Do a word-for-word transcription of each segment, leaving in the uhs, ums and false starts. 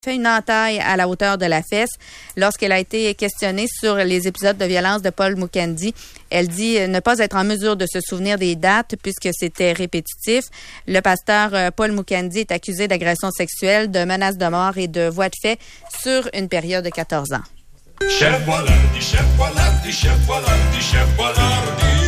fait une entaille à la hauteur de la fesse. Lorsqu'elle a été questionnée sur les épisodes de violence de Paul Mukendi, elle dit ne pas être en mesure de se souvenir des dates puisque c'était répétitif. Le pasteur Paul Mukendi est accusé d'agression sexuelle, de menaces de mort et de voies de fait sur une période de quatorze ans. Chef Boilardi, chef Boilardi, chef Boilardi, chef Boilardi.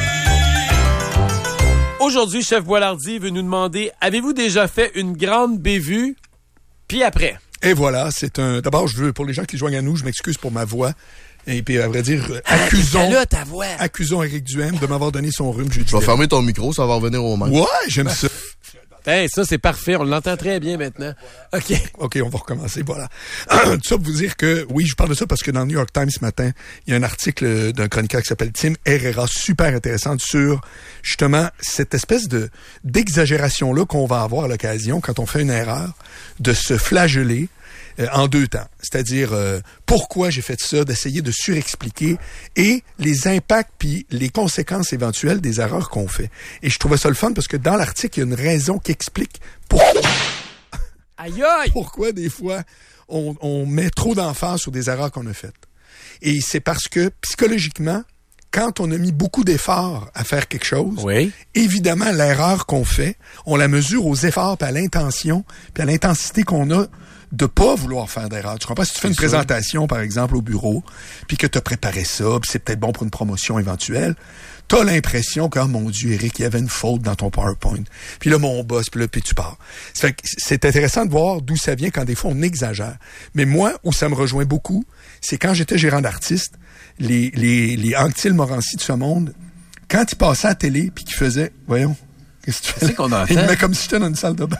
Aujourd'hui, chef Boilardi veut nous demander, avez-vous déjà fait une grande bévue, puis après? Et voilà, c'est un... D'abord, je veux, pour les gens qui joignent à nous, je m'excuse pour ma voix. Et puis, à vrai dire, accusons... Là, ta voix. Accusons Éric Duhem de m'avoir donné son rhume. Je vais fermer ton micro, ça va revenir au même. Ouais, j'aime ça. Hey, ça, c'est parfait. On l'entend très bien maintenant. OK. OK, on va recommencer. Voilà. Tout ça pour vous dire que, oui, je parle de ça parce que dans le New York Times ce matin, il y a un article d'un chroniqueur qui s'appelle Tim Herrera, super intéressant, sur, justement, cette espèce de d'exagération-là qu'on va avoir à l'occasion quand on fait une erreur, de se flageller euh, en deux temps. C'est-à-dire, euh, pourquoi j'ai fait ça, d'essayer de surexpliquer et les impacts puis les conséquences éventuelles des erreurs qu'on fait. Et je trouvais ça le fun parce que dans l'article, il y a une raison qui explique pourquoi. Aïe aïe! Pourquoi des fois on, on met trop d'emphase sur des erreurs qu'on a faites. Et c'est parce que psychologiquement, quand on a mis beaucoup d'efforts à faire quelque chose, oui. évidemment, l'erreur qu'on fait, on la mesure aux efforts puis à l'intention puis à l'intensité qu'on a de pas vouloir faire d'erreur. Tu comprends? Si tu fais une sûr. présentation, par exemple, au bureau, puis que tu as préparé ça, puis c'est peut-être bon pour une promotion éventuelle, t'as l'impression que, oh mon Dieu, Éric, il y avait une faute dans ton PowerPoint. Puis là, mon boss, puis là, puis tu pars. Ça fait que c'est intéressant de voir d'où ça vient quand des fois on exagère. Mais moi, où ça me rejoint beaucoup, c'est quand j'étais gérant d'artiste, les, les, les Anctil Morancy de ce monde, quand ils passaient à la télé, puis qu'ils faisaient, voyons, qu'est-ce que tu fais? C'est qu'on entend. Ils me mettent comme si j'étais dans une salle de bain.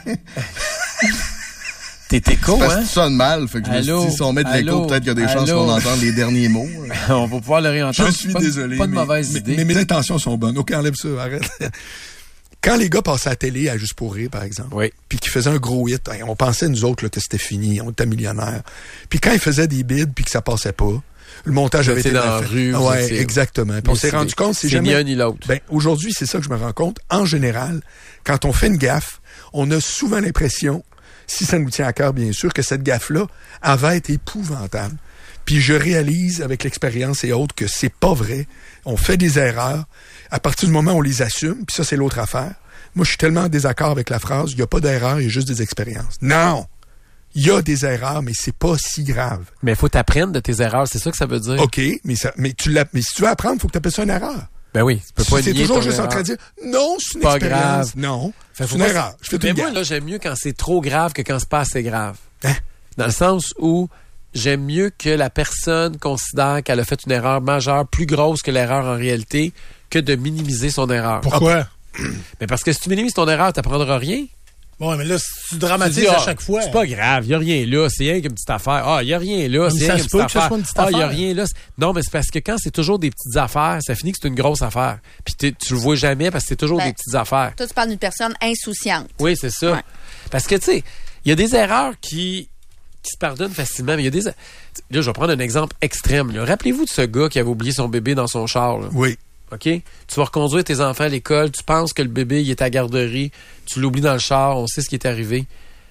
T'es écho, hein? Parce que tu sonnes mal, fait que je allô? me suis dit, si on met de l'écho, peut-être qu'il y a des allô? chances qu'on entende les derniers mots. On va pouvoir le réentendre. Je suis pas désolé. De, pas de mais, mauvaise mais, idée. Mais mes intentions sont bonnes. OK, enlève ça, arrête. Quand les gars passaient à la télé à Juste pour rire, par exemple, oui. puis qu'ils faisaient un gros hit, on pensait, nous autres, là, que c'était fini, on était millionnaires. Puis quand ils faisaient des bids puis que ça passait pas, le montage avait été dans la rue. Ouais, exactement. Puis on s'est rendu compte, c'est, c'est jamais... ni un ni l'autre. Ben, aujourd'hui, c'est ça que je me rends compte. En général, quand on fait une gaffe, on a souvent l'impression, si ça nous tient à cœur, bien sûr, que cette gaffe-là avait été épouvantable. Puis je réalise, avec l'expérience et autres, que c'est pas vrai. On fait des erreurs. À partir du moment où on les assume, puis ça, c'est l'autre affaire. Moi, je suis tellement en désaccord avec la phrase, il n'y a pas d'erreur, il y a juste des expériences. Non! Il y a des erreurs, mais c'est pas si grave. Mais il faut t'apprendre de tes erreurs, c'est ça que ça veut dire. OK, mais, ça, mais, tu l'as, mais si tu veux apprendre, il faut que tu appelles ça une erreur. Ben oui, tu peux pas c'est nier toujours ton juste erreur. en train de dire non, c'est une pas expérience. Grave. Non, fait, c'est une pas... erreur. Je fais Mais une moi, gaffe. là, j'aime mieux quand c'est trop grave que quand c'est pas assez grave. Hein? Dans le sens où j'aime mieux que la personne considère qu'elle a fait une erreur majeure, plus grosse que l'erreur en réalité, que de minimiser son erreur. Pourquoi? Mais parce que si tu minimises ton erreur, tu n'apprendras rien. Bon, mais là, si tu dramatises tu dis, à ah, chaque fois. C'est pas grave, il n'y a rien là, c'est rien qu'une petite affaire. Ah, il n'y a rien là, c'est rien qu'une petite affaire. Ah, il n'y a rien là. Non, mais c'est parce que quand c'est toujours des petites affaires, ça finit que c'est une grosse affaire. Puis tu le vois jamais parce que c'est toujours ben, des petites affaires. Toi, tu parles d'une personne insouciante. Oui, c'est ça. Ouais. Parce que, tu sais, il y a des erreurs qui, qui se pardonnent facilement, mais il y a des... Là, je vais prendre un exemple extrême. Là. Rappelez-vous de ce gars qui avait oublié son bébé dans son char. Là. Oui. OK? Tu vas reconduire tes enfants à l'école, tu penses que le bébé, il est à la garderie, tu l'oublies dans le char, on sait ce qui est arrivé.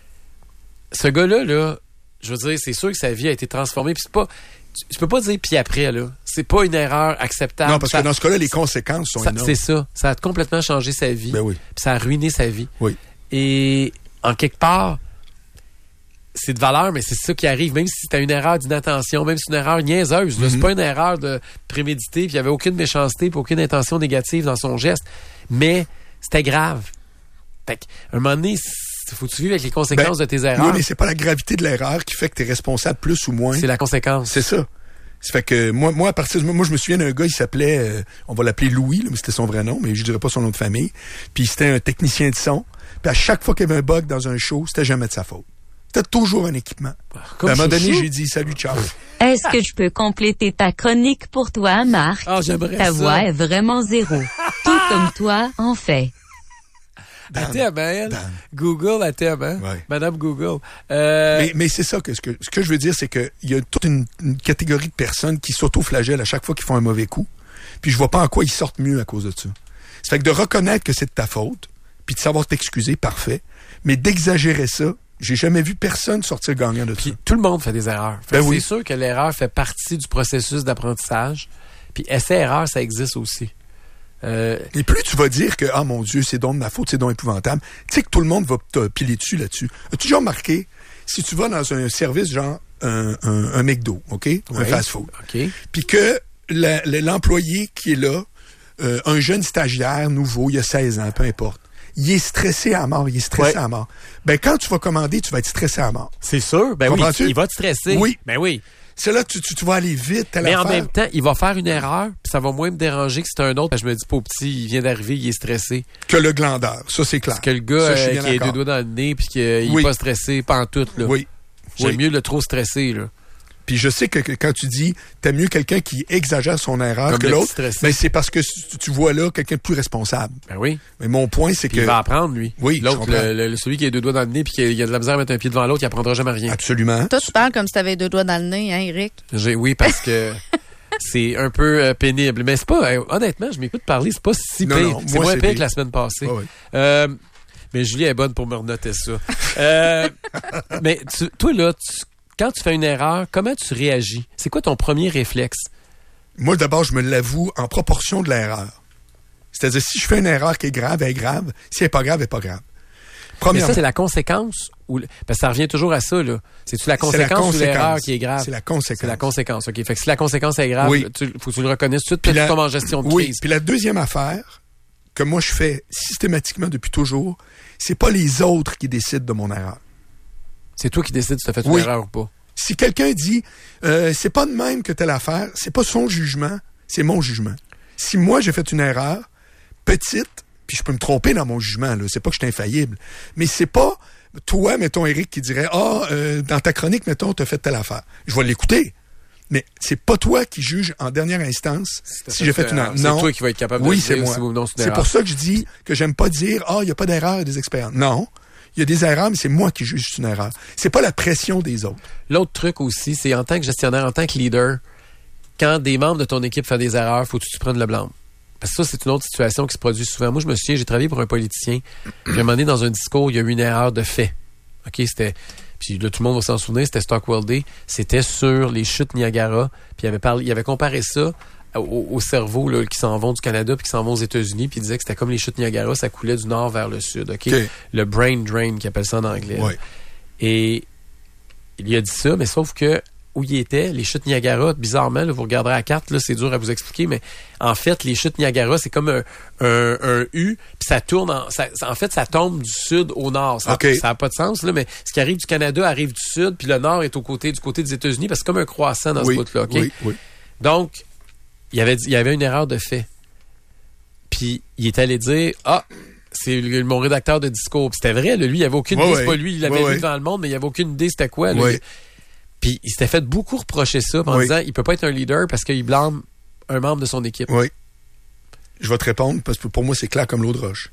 Ce gars-là, là, je veux dire, c'est sûr que sa vie a été transformée, puis c'est pas... Tu, tu peux pas dire puis après, là. C'est pas une erreur acceptable. Non, parce ça, que dans ce cas-là, les conséquences sont ça, énormes. C'est ça. Ça a complètement changé sa vie. Ben oui. Puis ça a ruiné sa vie. Oui. Et en quelque part, c'est de valeur, mais c'est ça qui arrive. Même si c'était une erreur d'inattention, même si c'est une erreur niaiseuse. Là, mm-hmm. C'est pas une erreur de préméditer, puis il n'y avait aucune méchanceté, puis aucune intention négative dans son geste. Mais c'était grave. Fait qu'à un moment donné, il faut que tu vives avec les conséquences ben, de tes erreurs. Oui, mais c'est pas la gravité de l'erreur qui fait que tu es responsable plus ou moins. C'est la conséquence. C'est ça. Ça fait que moi, moi, à partir de moi, je me souviens d'un gars, il s'appelait, euh, on va l'appeler Louis, là, mais c'était son vrai nom, mais je dirais pas son nom de famille. Puis c'était un technicien de son. Puis à chaque fois qu'il y avait un bug dans un show, c'était jamais de sa faute. C'était toujours un équipement. À un moment donné, j'ai dit salut, ciao. Est-ce que je peux compléter ta chronique pour toi, Marc? Ah, j'aimerais ta ça. voix est vraiment zéro. Tout comme toi, en fait. À terme, hein, Google à terme, hein? Ouais. Madame Google. Euh... Mais, mais c'est ça que ce, que ce que je veux dire, c'est qu'il y a toute une, une catégorie de personnes qui s'auto-flagellent à chaque fois qu'ils font un mauvais coup. Puis je vois pas en quoi ils sortent mieux à cause de ça. Ça fait que de reconnaître que c'est de ta faute, puis de savoir t'excuser, parfait. Mais d'exagérer ça, J'ai jamais vu personne sortir gagnant de Puis ça. tout le monde fait des erreurs. Fait Ben que oui. C'est sûr que l'erreur fait partie du processus d'apprentissage. Puis essai-erreur, ça existe aussi. Euh, Et plus tu vas dire que, ah mon Dieu, c'est donc de ma faute, c'est donc épouvantable, tu sais que tout le monde va te piler dessus là-dessus. As-tu déjà remarqué, si tu vas dans un service genre un, un, un McDo, OK? Un ouais. fast-food. OK. Puis que la- la- l'employé qui est là, euh, un jeune stagiaire nouveau, il a seize ans, peu importe, il est stressé à mort, il est stressé Ouais. à mort. Ben quand tu vas commander, tu vas être stressé à mort. C'est sûr. Ben oui, Comprends-tu? il va te stresser. Oui. Ben oui. C'est là, tu, tu, tu vas aller vite, telle Mais en affaire. même temps, il va faire une erreur, puis ça va moins me déranger que si c'est un autre. Ben, je me dis, pas petit, il vient d'arriver, il est stressé. Que le glandeur, ça c'est clair. Parce que le gars Ça, je suis euh, bien qui a les d'accord. deux doigts dans le nez, puis qu'il est Oui. pas stressé, pas en tout, là. Oui. J'aime Oui. mieux le trop stressé, là. Puis je sais que, que quand tu dis, t'aimes mieux quelqu'un qui exagère son erreur Comme que le l'autre, petit stressé. ben c'est parce que tu, tu vois là quelqu'un de plus responsable. Ben oui. Mais mon point, c'est Puis que... il va apprendre, lui. Oui, je L'autre, comprends. le, le- celui qui a les deux doigts dans le nez, puis qui a, il a de la misère à mettre un pied devant l'autre, il apprendra jamais rien. Absolument. Toi, tu parles comme si tu avais deux doigts dans le nez, hein, Eric? J'ai, oui, parce que c'est un peu euh, pénible. Mais c'est pas, euh, honnêtement, je m'écoute parler, c'est pas si Non, pire. non, c'est moi, moins c'est pire pire. que la semaine passée. Ouais, ouais. Euh, mais Julie est bonne pour me renoter ça. Euh, mais tu- toi, là, tu- quand tu fais une erreur, comment tu réagis? C'est quoi ton premier réflexe? Moi, d'abord, je me l'avoue en proportion de l'erreur. C'est-à-dire, si je fais une erreur qui est grave, elle est grave. Si elle n'est pas grave, elle n'est pas grave. Mais Premièrement, ça, c'est la conséquence? Ou, le- parce que ça revient toujours à ça, là. C'est-tu la c'est la conséquence ou l'erreur conséquence. qui est grave? C'est la conséquence. C'est la conséquence, OK. Fait que si la conséquence est grave, Oui. il faut que tu le reconnaisses tout de suite, Puis puis la- tu tombes en gestion de Oui, crise. puis la deuxième affaire que moi je fais systématiquement depuis toujours, c'est pas les autres qui décident de mon erreur. C'est toi qui décides si tu as fait une Oui. erreur ou pas. Si quelqu'un dit euh, c'est pas de même que telle affaire, c'est pas son jugement, c'est mon jugement. Si moi j'ai fait une erreur petite, puis je peux me tromper dans mon jugement, là, c'est pas que je suis infaillible, mais c'est pas toi, mettons Eric, qui dirait ah euh, dans ta chronique, mettons, t'as fait telle affaire. Je vais l'écouter. Mais c'est pas toi qui juge en dernière instance t'as si fait j'ai fait une une erreur. erreur. C'est toi qui vas être capable de oui, le c'est dire moi. si ou non c'est une C'est erreur. pour ça que je dis que j'aime pas dire ah, il y a pas d'erreur, il y a des expériences. Non, il y a des erreurs, mais c'est moi qui juge c'est une erreur. C'est pas la pression des autres. L'autre truc aussi, c'est en tant que gestionnaire, en tant que leader, quand des membres de ton équipe font des erreurs, faut que tu prennes le blâme. Parce que ça, c'est une autre situation qui se produit souvent. Moi, je me souviens, j'ai travaillé pour un politicien. Puis, à un moment donné, dans un discours, il y a eu une erreur de fait. OK, c'était... Puis là, tout le monde va s'en souvenir, c'était Stockwell Day. C'était sur les chutes Niagara. Puis il avait, parlé, il avait comparé ça au, au cerveau là, qui s'en vont du Canada puis qui s'en vont aux États-Unis. Puis il disait que c'était comme les chutes Niagara, ça coulait du nord vers le sud. OK? OK. Le brain drain, qu'ils appellent ça en anglais. Ouais. Et il a dit ça, mais sauf que où il était, les chutes Niagara, bizarrement, là, vous regarderez la carte, là, c'est dur à vous expliquer, mais en fait, les chutes Niagara, c'est comme un, un, un U, puis ça tourne, en, ça, en fait, ça tombe du sud au nord. Ça n'a OK. ça a pas de sens, là, mais ce qui arrive du Canada arrive du sud, puis le nord est au côté, du côté des États-Unis, parce que c'est comme un croissant dans oui, ce bout-là. OK? oui, oui. Donc, il y avait, il y avait une erreur de fait. Puis, il est allé dire, ah, c'est le- mon rédacteur de discours. Puis c'était vrai, là, lui, il avait aucune Ouais, idée, ouais. c'est pas lui, il l'avait Ouais, vu ouais. devant le monde, mais il avait aucune idée c'était quoi. Là. Ouais. Puis il s'était fait beaucoup reprocher ça en Oui. disant il peut pas être un leader parce qu'il blâme un membre de son équipe. Oui. Je vais te répondre parce que pour moi, c'est clair comme l'eau de roche.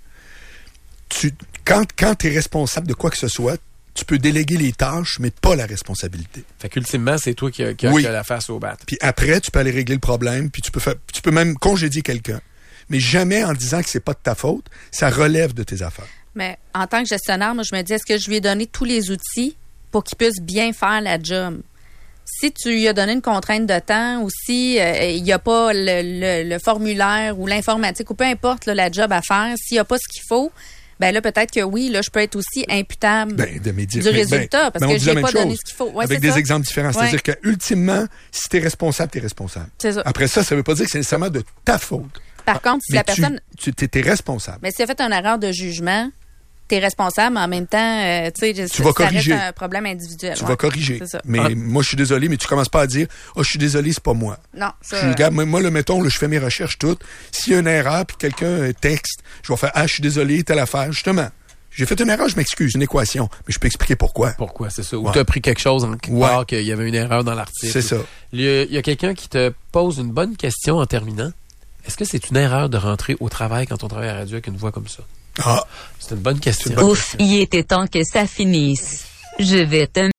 Tu, quand quand tu es responsable de quoi que ce soit, tu peux déléguer les tâches, mais pas la responsabilité. Fait qu'ultimement, c'est toi qui a, qui a- Oui. qui a la face au bat. Puis après, tu peux aller régler le problème, puis tu peux faire, tu peux même congédier quelqu'un. Mais jamais en disant que c'est pas de ta faute, ça relève de tes affaires. Mais en tant que gestionnaire, moi, je me dis, est-ce que je lui ai donné tous les outils pour qu'il puisse bien faire la job? Si tu lui as donné une contrainte de temps ou si euh, il n'y a pas le, le- le formulaire ou l'informatique ou peu importe là, la job à faire, s'il n'y a pas ce qu'il faut, ben là, peut-être que oui, là, je peux être aussi imputable Ben, de mes du ben, résultat parce ben, on que dit je la n'ai même pas donné chose, ce qu'il faut. Ouais, avec c'est des ça. exemples différents. Ouais. C'est-à-dire que ultimement, si tu es responsable, tu es responsable. C'est ça. Après ça, ça veut pas dire que c'est nécessairement de ta faute. Par contre, si Mais la personne... tu, tu t'es responsable. Mais si tu as fait une erreur de jugement, tu es responsable, mais en même temps, euh, tu sais, Tu vas ça corriger. reste un problème individuel. Tu ouais. vas corriger. C'est ça. Mais Ah. moi, je suis désolé, mais tu commences pas à dire « Oh, je suis désolé, c'est pas moi. » Non, ça... Je regarde, moi, moi, le mettons, là, je fais mes recherches toutes. S'il y a une erreur puis quelqu'un euh, texte, je vais faire « Ah, je suis désolé, telle affaire. » Justement, j'ai fait une erreur, je m'excuse, une équation, mais je peux expliquer pourquoi. Pourquoi, c'est ça? Ou Ouais. tu as pris quelque chose en quelque Ouais. part, qu'il y avait une erreur dans l'article. C'est ça. Il y a, il y a quelqu'un qui te pose une bonne question en terminant. Est-ce que c'est une erreur de rentrer au travail quand on travaille à la radio avec une voix comme ça? Ah, C'est une bonne question. Ouf, il était temps que ça finisse. Je vais te